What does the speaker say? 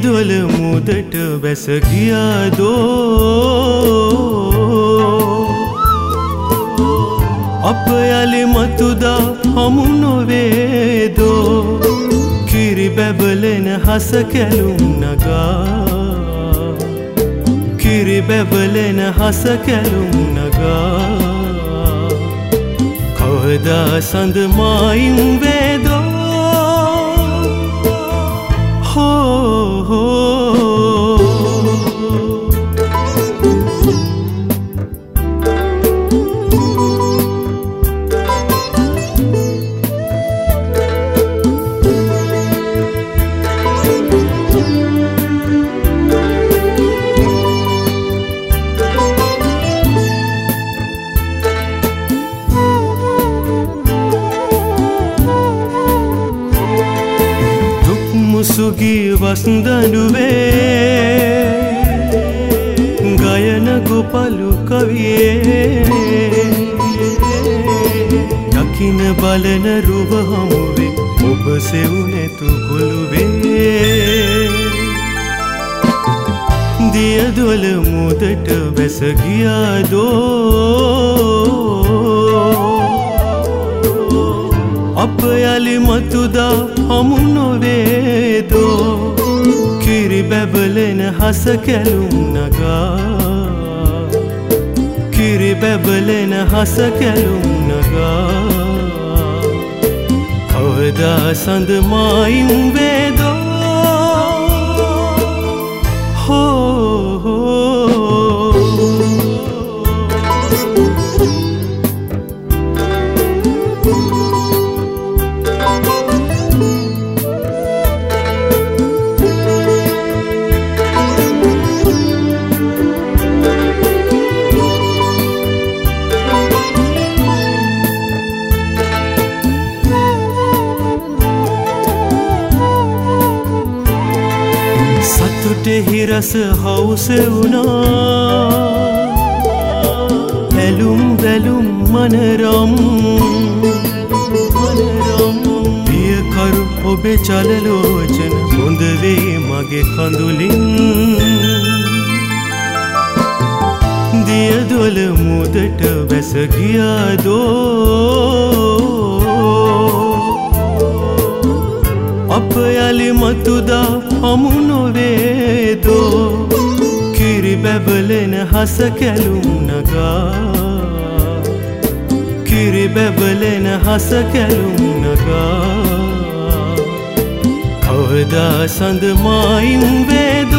දියදොල මුදට බැස ගියාදෝ අප යලි මතුදා හමු නොවේදෝ කිරි බැබලෙන හස කැලුම් නගා කිරි බැබලෙන හස කැලුම් නගා කවදා සඳ මායිම් වේදෝ සුගී වස්දඬුවේ ගයන ගොපලු කවියේ දකින බලන රුව හමුවේ ඔබ සෙවුනෙතු කොළුවේ දියදොල මුදට බැස ගියාදෝ අප යලි මතුදා හමු නොවේදෝ කිරි බැබලෙන හස කැලුම් නගා කිරි බැබලෙන හස කැලුම් නගා කවදා සඳ මායිම් වේදෝ සතුටෙහි රස හවුස වුණා ඇලුම් බැලුම් මනරම් පියකරු ඔබේ චලලෝචන හොඳ වේ මගේ කඳුලින් දියදොල මුදට බැස ගියාදෝ අප යලි මතුදා හමු නොවේදෝ කිරි බැබලෙන හස කැලුම් නගා කිරි බැබලෙන හස කැලුම් නගා කවදා සඳ මායිම් වේදෝ